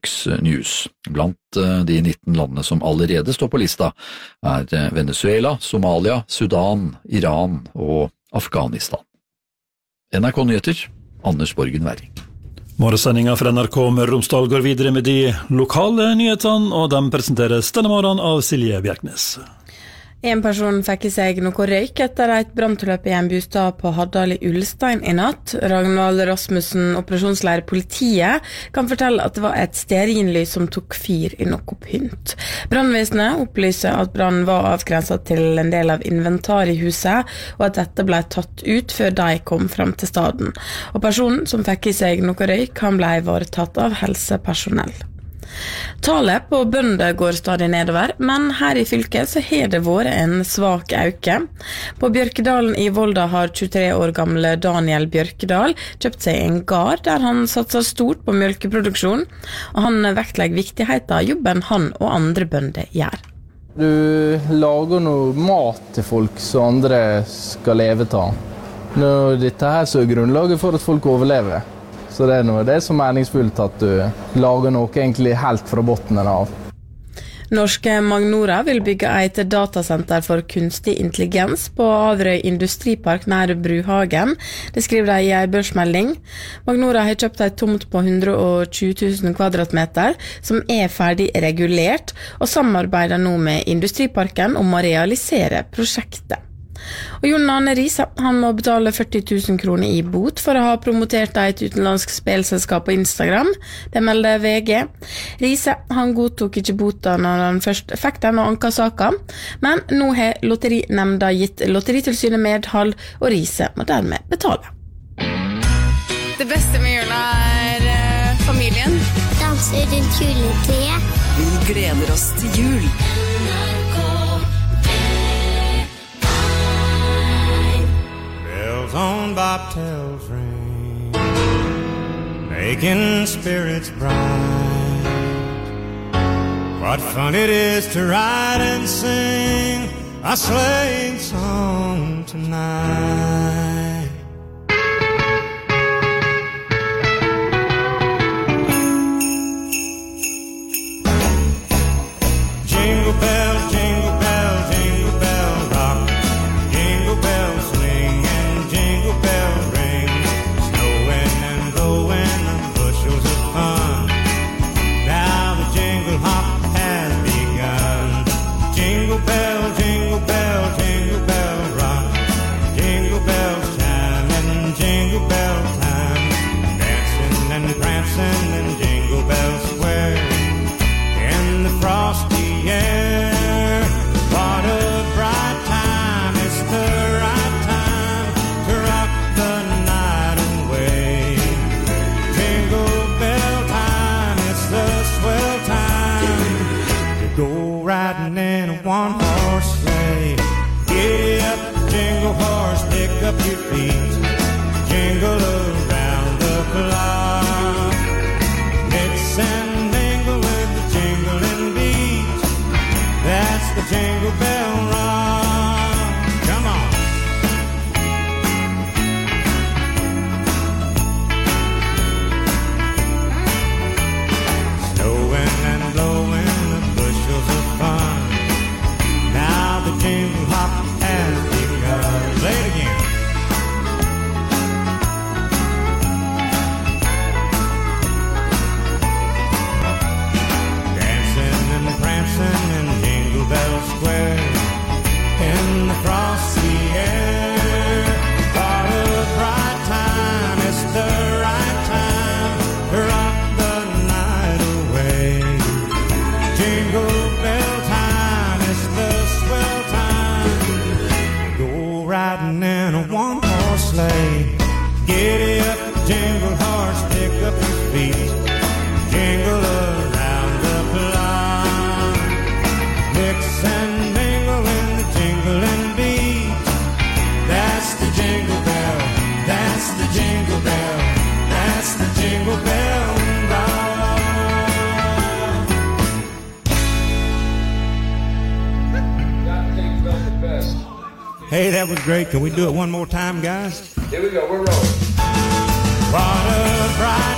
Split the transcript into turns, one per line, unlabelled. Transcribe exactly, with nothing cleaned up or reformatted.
Fox News. Blant de nitten landene som allerede står på lista er Venezuela, Somalia, Sudan, Iran og Afghanistan. N R K Nyheter, Anders Borgen Werring.
Morgensendinga fra N R K Møre og Romsdal går videre med de lokale nyhetene, og de presenteres denne morgenen av Silje Bjerknes.
En person fikk i seg noe røyk etter et branntilløp i en bostad på Haddal i Ulstein i natt. Ragnvald Rasmussen, operasjonsleder i politiet, kan fortelle at det var et stearinlys som tok fyr i noe pynt. Brannvesenet opplyser at brannen var avgrenset til en del av inventar i huset, og at dette ble tatt ut før de kom frem til staden. Og personen som fikk i seg noe røyk, han ble ivaretatt av helsepersonell. Tallet på bønder går stadig nedover, men her i fylket så har det vært en svak øke. På Bjørkedalen i Volda har tjuetre år gamle Daniel Bjørkedal kjøpt seg en gard der han satser stort på mjølkeproduksjon, og han vektlegger viktigheten av jobben han og andre bønder gjør.
Du lager noe mat til folk som andre skal leve av. Nå, dette her så er grunnlaget for at folk overlever. Så det er noe det er så meningsfullt at du lager noe egentlig helt fra botten av.
Norske Magnora vil bygge et datasenter for kunstig intelligens på Averøy Industripark nær Bruhagen. Det skriver de i en børsmelding. Magnora har kjøpt et tomt på hundre og tjue tusen kvadratmeter som er ferdig regulert, og samarbeider nå med Industriparken om å realisere prosjektet. Og Jon Arne Riise, han må betale førti tusen kroner i bot for å ha promotert et utenlandsk spelselskap på Instagram. Det melder V G. Riise, han godtok ikke bota når han først fikk den og anka saken, men nå har Lotterinemnda gitt Lotteritilsynet medhold, og Riise må dermed betale.
Det beste med jula er uh, familien.
Danser rundt juletreet.
Vi gleder oss til jul.
On bobtails ring, making spirits bright. What fun it is to ride and sing a sleighing song tonight. Jingle bell, jingle bell, jingle bell rock. Jingle bells swing and jingle bell ring. Snowing and blowing and bushels of fun. Now the jingle hop has begun. Jingle bell, jingle bell, jingle bell rock. Jingle bells chime and jingle bell time. Dancing and prancing in Jingle Bell Square. In the frosty air, what a bright time. It's the right time to rock the night away. Jingle bell time, it's the swell time to go riding in a one-horse sleigh. Giddy up, jingle horse, pick up your feet. Jingle around the clock. Mix and mingle with the jingling beat. That's the Jingle Bell Rock. Come on. Snowing and blowing the bushels of fun. Now the jingle hop has begun. Play it again. Dancing and prancing in Jingle Bell Square. In the frosty air, what a bright time. It's the right time to rock the night away. Jingle bell time, it's the swell time. Go riding in a one-horse sleigh. Giddy up, jingle horse, pick up your feet. Jingle around the clock. Mix and mingle in the jingling beat. That's the Jingle Bell, that's the Jingle Bell, that's the Jingle Bell Rock. Hey, that was great. Can we do it one more time, guys?
Here we go, we're rolling.
What a bright